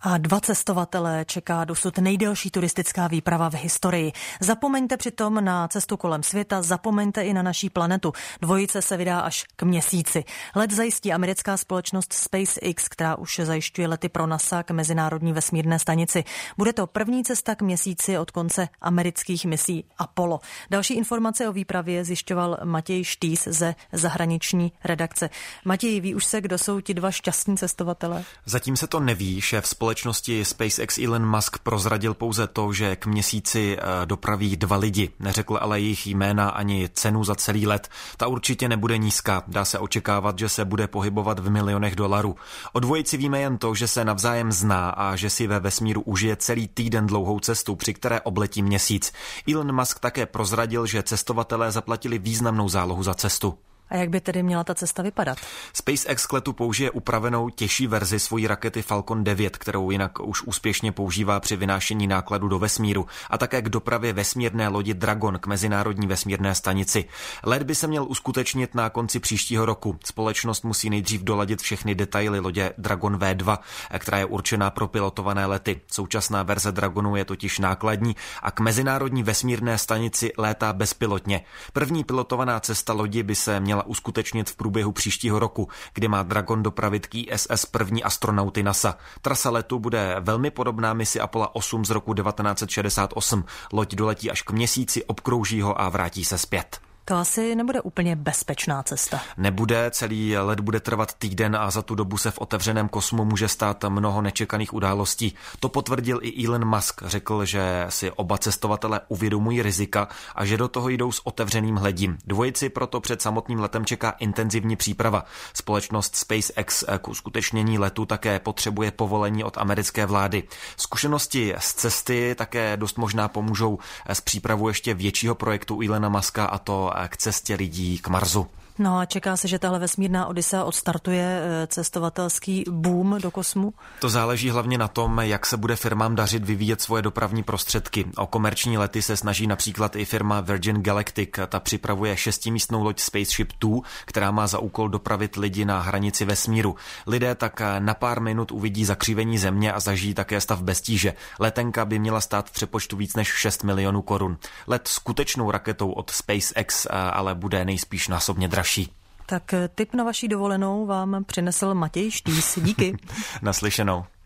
A 2 cestovatele čeká dosud nejdelší turistická výprava v historii. Zapomeňte přitom na cestu kolem světa, zapomeňte i na naší planetu. Dvojice se vydá až k Měsíci. Let zajistí americká společnost SpaceX, která už zajišťuje lety pro NASA k mezinárodní vesmírné stanici. Bude to první cesta k Měsíci od konce amerických misí Apollo. Další informace o výpravě zjišťoval Matěj Štýs ze zahraniční redakce. Matěj, ví už se, kdo jsou ti 2 šťastní cestovatelé? Zatím se to neví. Šéf společnosti SpaceX Elon Musk prozradil pouze to, že k Měsíci dopraví 2 lidi. Neřekl ale jejich jména ani cenu za celý let. Ta určitě nebude nízká. Dá se očekávat, že se bude pohybovat v milionech dolarů. O dvojici víme jen to, že se navzájem zná a že si ve vesmíru užije celý týden dlouhou cestu, při které obletí Měsíc. Elon Musk také prozradil, že cestovatelé zaplatili významnou zálohu za cestu. A jak by tedy měla ta cesta vypadat? SpaceX k letu použije upravenou těžší verzi svojí rakety Falcon 9, kterou jinak už úspěšně používá při vynášení nákladu do vesmíru, a také k dopravě vesmírné lodi Dragon k mezinárodní vesmírné stanici. Let by se měl uskutečnit na konci příštího roku. Společnost musí nejdřív doladit všechny detaily lodě Dragon V2, která je určená pro pilotované lety. Současná verze Dragonu je totiž nákladní a k mezinárodní vesmírné stanici létá bezpilotně. První pilotovaná cesta lodi by se měla uskutečnit v průběhu příštího roku, kdy má Dragon dopravit k ISS první astronauty NASA. Trasa letu bude velmi podobná misi Apollo 8 z roku 1968. Loď doletí až k Měsíci, obkrouží ho a vrátí se zpět. To asi nebude úplně bezpečná cesta. Nebude, celý let bude trvat týden a za tu dobu se v otevřeném kosmu může stát mnoho nečekaných událostí. To potvrdil i Elon Musk. Řekl, že si oba cestovatelé uvědomují rizika a že do toho jdou s otevřeným hledím. Dvojici proto před samotným letem čeká intenzivní příprava. Společnost SpaceX k uskutečnění letu také potřebuje povolení od americké vlády. Zkušenosti z cesty také dost možná pomůžou s přípravou ještě většího projektu Elona Muska, a to k cestě lidí k Marsu. No a čeká se, že tahle vesmírná odisea odstartuje cestovatelský boom do kosmu? To záleží hlavně na tom, jak se bude firmám dařit vyvíjet svoje dopravní prostředky. O komerční lety se snaží například i firma Virgin Galactic. Ta připravuje 6místnou loď Spaceship Two, která má za úkol dopravit lidi na hranici vesmíru. Lidé tak na pár minut uvidí zakřivení země a zažijí také stav bez tíže. Letenka by měla stát v přepočtu víc než 6 milionů korun. Let skutečnou raketou od SpaceX ale bude nejspíš násobně dražší. Tak tip na vaší dovolenou vám přinesl Matěj Štýs. Díky. Naslyšenou.